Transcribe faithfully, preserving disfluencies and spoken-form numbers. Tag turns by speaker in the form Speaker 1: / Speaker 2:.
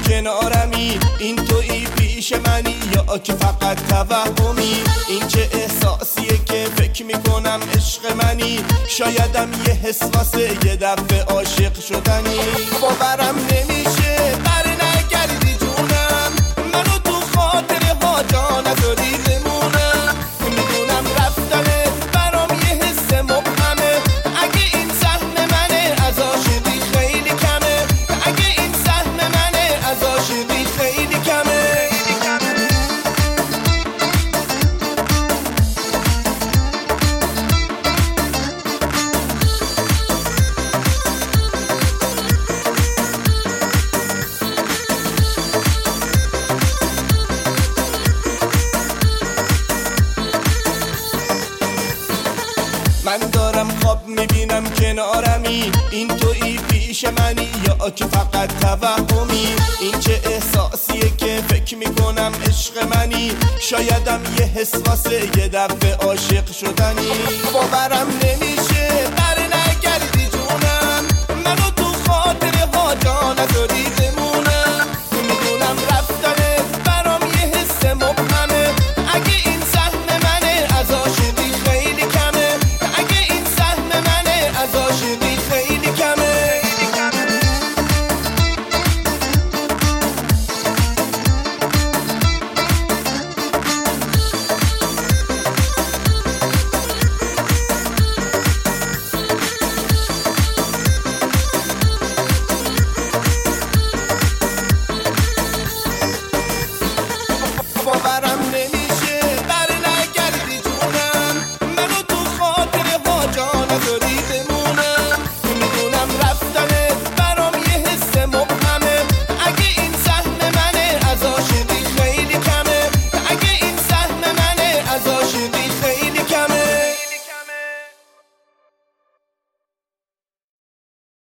Speaker 1: کنارمی، این تویی پیش منی یا که فقط توهمی؟ این چه احساسیه که فکر میکنم عشق منی، شایدم یه حس واسه یه دفعه عاشق شدنی. باورم نمیشه بر نگردی جونم، منو تو خاطره ها جا نداری بمونم. میدونم رفتنه برام یه حس مبهمه، اگه این سهم منه از عاشقی خیلی کمه، اگه این سهم منه از عاشقی خیلی کمه. من دارم خواب میبینم کنارمی، این تویی پیش منی یا که فقط توهمی؟ این چه احساسیه که فکر میکنم عشق منی، شایدم یه حس واسه یه دفعه عاشق شدنی. باورم نمیشه بر نگردی جونم، منو تو خاطره ها جا نداری